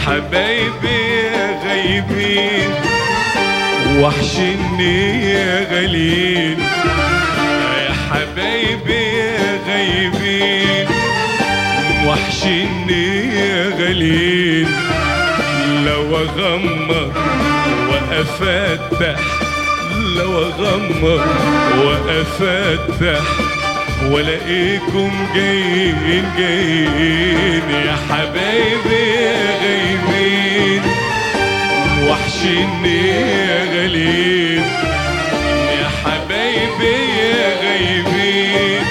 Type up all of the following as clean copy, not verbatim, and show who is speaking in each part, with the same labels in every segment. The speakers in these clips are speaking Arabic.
Speaker 1: حبايبي يا غايبين وحشني يا غالين، يا حبايبي يا غايبين وحشني يا غالين. لو اغمض وافتح، لو اغمض وافتح والاقيكم جايين جايين، يا حبايبي يا غايبين وحشني يا غالين، يا حبايبي يا غايبين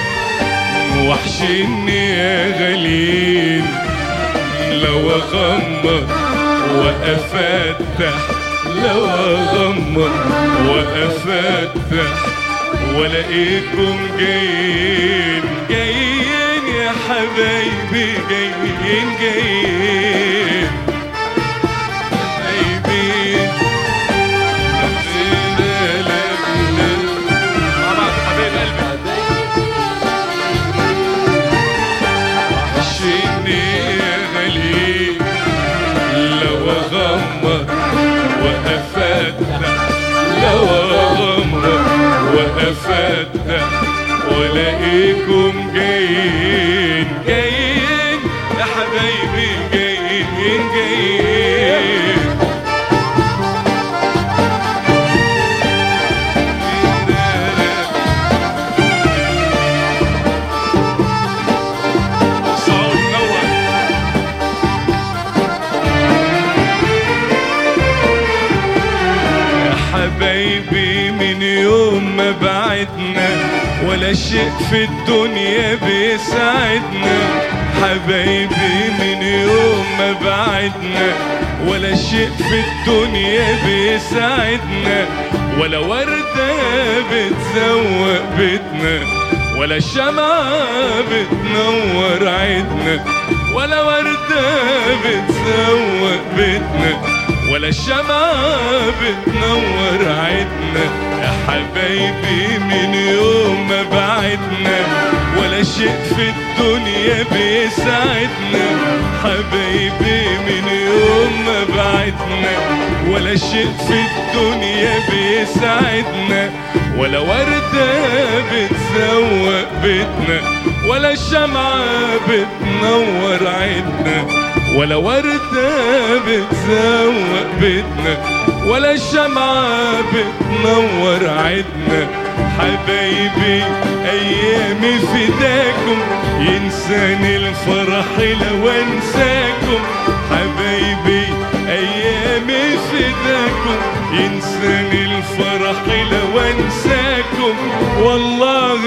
Speaker 1: وحشني يا غالين. لو اغمض وافتح، لو اغمض وافتح والاقيكم جايين جايين، يا حبايبي جايين جايين حبايبي. مع بعض حبايب قلبي. وحشني يا غالين، لو اغمض وافتح، لو اغمض وافتح والاقيكم جايين جايين، يا حبايبي جايين جايين. حبايبي من يوم ما بعدنا ولا شيء في الدنيا بيساعدنا، حبايبي من يوم ما بعدنا ولا شيء في الدنيا بيساعدنا، ولا وردة بتزوق بيتنا ولا شمعة بتنور عيدنا، ولا وردة بتزوق بيتنا ولا شمعة بتنور عيدنا. يا حبايبي من يوم ما بعدنا ولا شيء في الدنيا بيساعدنا، حبايبي من يوم ما بعدنا ولا شيء في الدنيا بيساعدنا، ولا وردة بتزوق بيتنا ولا شمعة بتنور عيدنا، ولا وردة بتزوق بيتنا ولا شمعة بتنور عيدنا. حبايبي أيامي فداكم ينساني الفرح لو انساكم، حبايبي أيامي فداكم ينساني الفرح لو انساكم. والله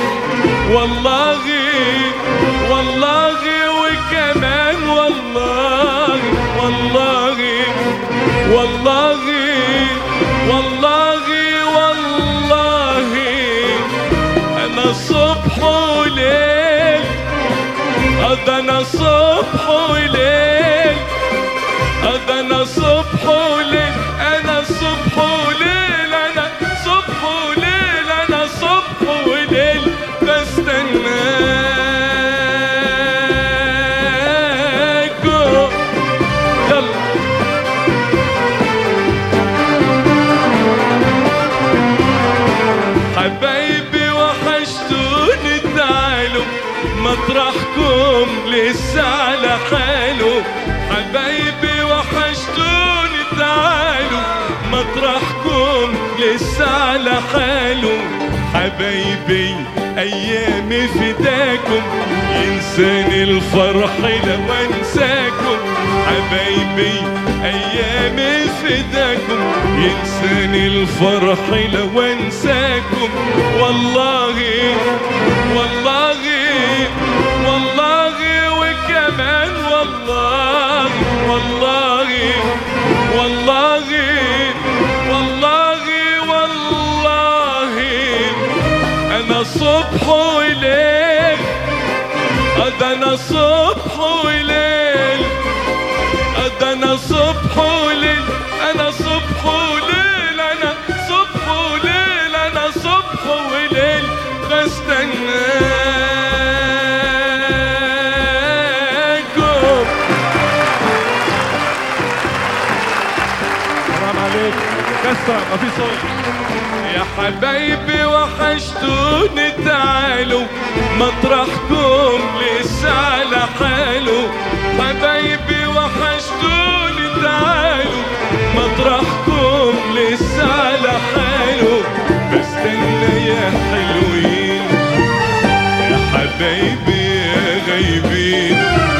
Speaker 1: والله والله وكمان والله والله والله والله والله أنا صبح وليل، أنا صبح وليل، أنا صبح وليل، أنا صبح وليل، أنا صبح وليل، أنا صبح وليل بستناك. حبايبي وحشتوني تعالوا مطرحكم لسه على حاله، حبايبي وحشتوني تعالوا مطرحكم لسه على حاله، حبايبي أيامي فداكم ينساني الفرح لو انساكم، حبايبي أيامي فداكم ينساني الفرح لو انساكم. والله والله والله وكمان والله والله والله والله والله أنا صبح وليل، أنا صبح وليل، أنا صبح وليل، أنا صبح وليل، أنا صبح وليل، أنا صبح وليل بستناك. كسر ما في صوت. يا حبايبي وحشتوني تعالوا مطرحكم لسه على حاله. حبايبي وحشتوني تعالوا مطرحكم لسه على حاله. بستنى يا حلوين يا حبايبي يا غايبين.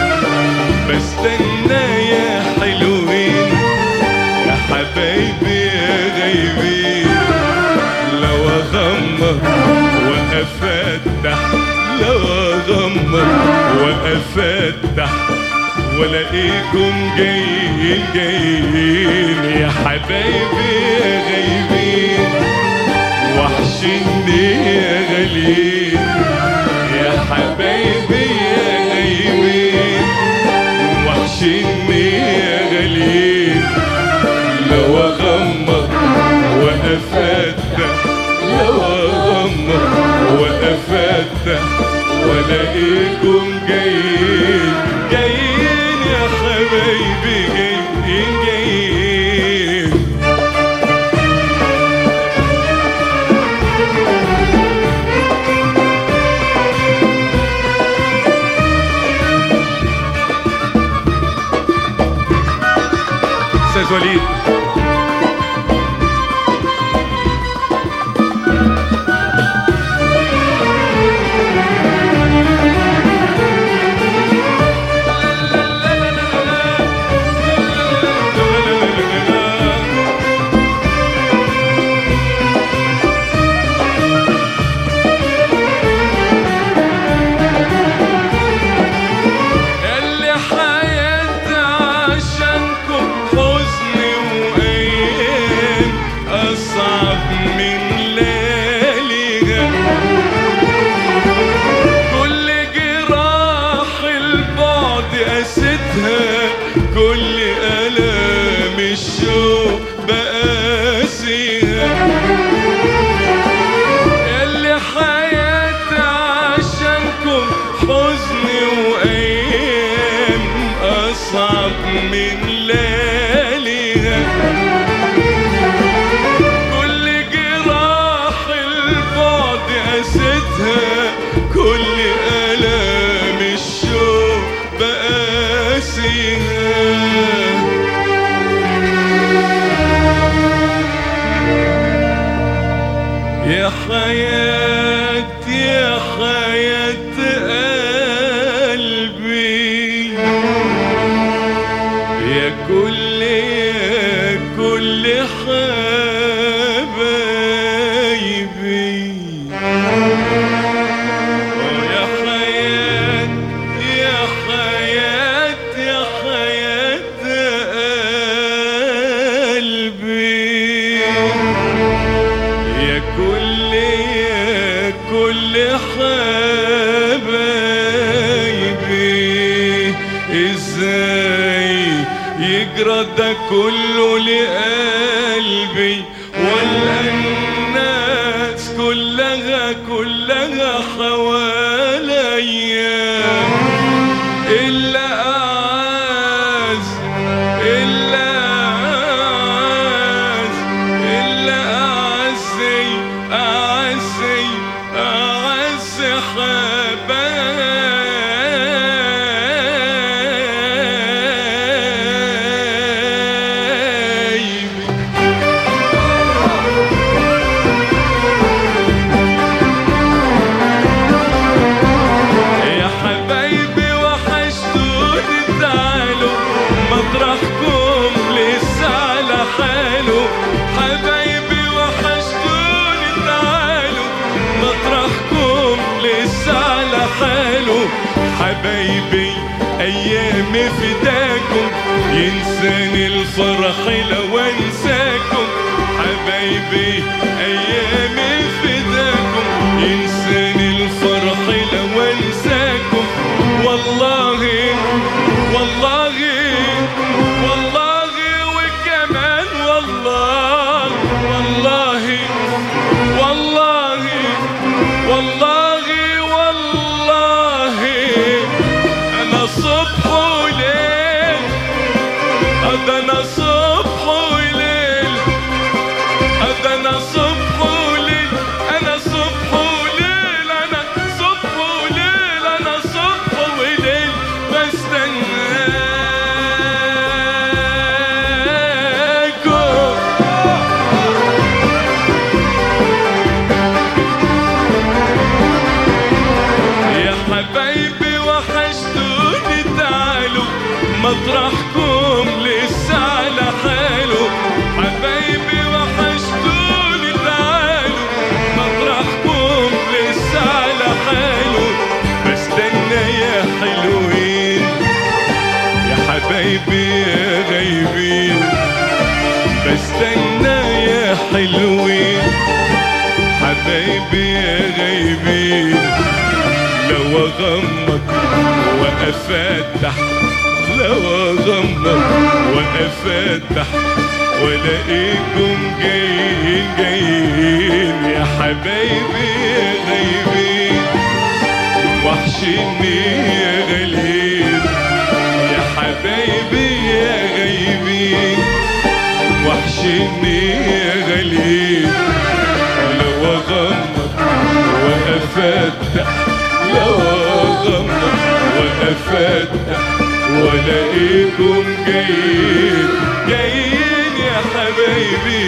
Speaker 1: بستنى يا حلوين يا حبايبي يا غايبين. لو اغمض وافتح لو اغمض وافتح والاقيكم جايين جايين يا حبايبي يا غايبين. وحشني يا غاليين يا حبايبي يا غايبين. وحشني يا غاليين. لو اغمض وافتح لو اغمض وافتح والاقيكم جايين جايين يا حبايبي جايين جايين. استاذ وليد كل ألام الشوق بقاسيها. اللي حياتي عشانكم حزن وأيام أصعب من لياليها. كل جراح البعد قاستها كل ألام الشوق بقاسيها. يا حياة يا حياة قلبي يا كل حبايبي. يا حياة يا حياة يا حياة قلبي يا كل حبايبي. ازاي يجرى ده كله لقلبي ولا الناس كلها حواليا إلا أعز إلا أعز إلا أعزي أعزي أعز حبايبي. يا حبايبي وحشتوني تعالوا مطرحكم لسه على حاله. حبايبي وحشتوني تعالوا مطرحكم لسه على حاله. حبايبي ايامي فداكم ينساني الفرح لو انساكم. حبايبي ايامي فداكم ينساني الفرح لو انساكم. والله والله والله وكمان والله والله والله والله والله انا صبح وليل. ده انا صبح وليل مطرحكم لسه على حاله. حبايبي وحشتوني تعالوا مطرحكم لسه على حاله. بستنى يا حلوين يا حبايبي يا غايبين. بستنى يا حلوين حبايبي يا غايبين. لو اغمض وافتح لو اغمض وافتح والاقيكم جايين جايين يا حبايبي يا غايبين. وحشني يا غاليين يا حبايبي يا غايبين. وحشني يا غاليين. لو اغمض وافتح لو اغمض وافتح والاقيكم جايين جايين يا حبايبي